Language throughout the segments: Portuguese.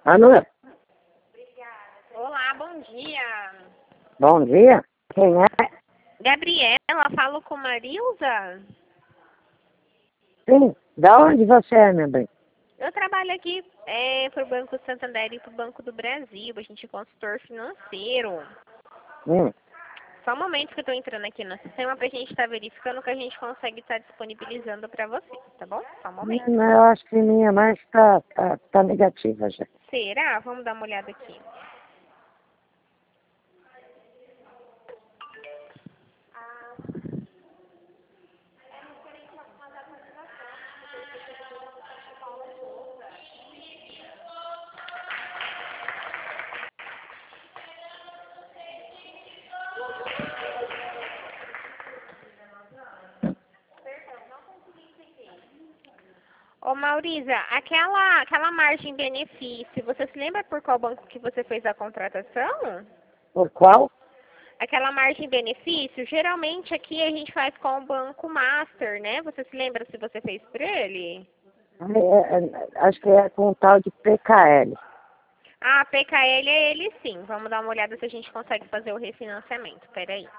Alô? Olá, bom dia. Bom dia. Quem é? Gabriela, falo com Marilza. Sim. Da onde você é, meu bem? Eu trabalho aqui para o Banco Santander e para o Banco do Brasil. A gente é consultor financeiro. Hum. Só um momento que eu estou entrando aqui no sistema para a gente estar verificando o que a gente consegue estar disponibilizando para você, tá bom? Só um momento. Eu acho que minha mais tá negativa já. Será? Vamos dar uma olhada aqui. Ô, Mauriza, aquela margem benefício, você se lembra por qual banco que você fez a contratação? Por qual? Aquela margem benefício, geralmente aqui a gente faz com o Banco Master, né? Você se lembra se você fez por ele? Acho que é com o tal de PKL. Ah, PKL é ele sim. Vamos dar uma olhada se a gente consegue fazer o refinanciamento. Peraí.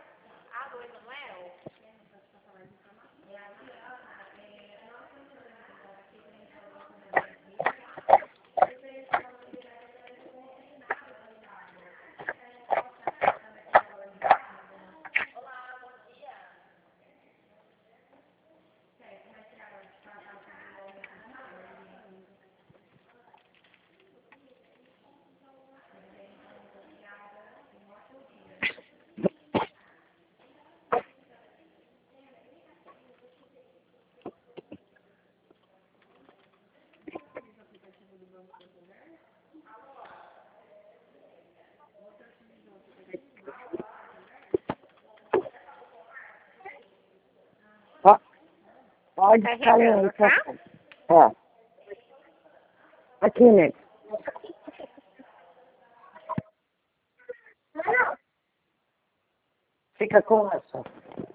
Pode Carregando, ficar tá? aí. É. Aqui, né? Fica com essa.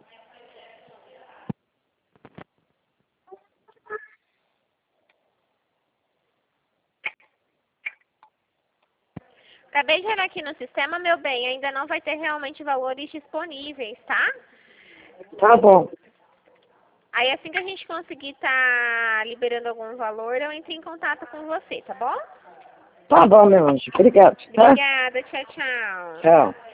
Acabei de olhar aqui no sistema, meu bem. Ainda não vai ter realmente valores disponíveis, tá? Tá bom. Aí assim que a gente conseguir estar liberando algum valor, eu entro em contato com você, tá bom? Tá bom, meu anjo. Obrigado. Tá? Obrigada, tchau, tchau. Tchau.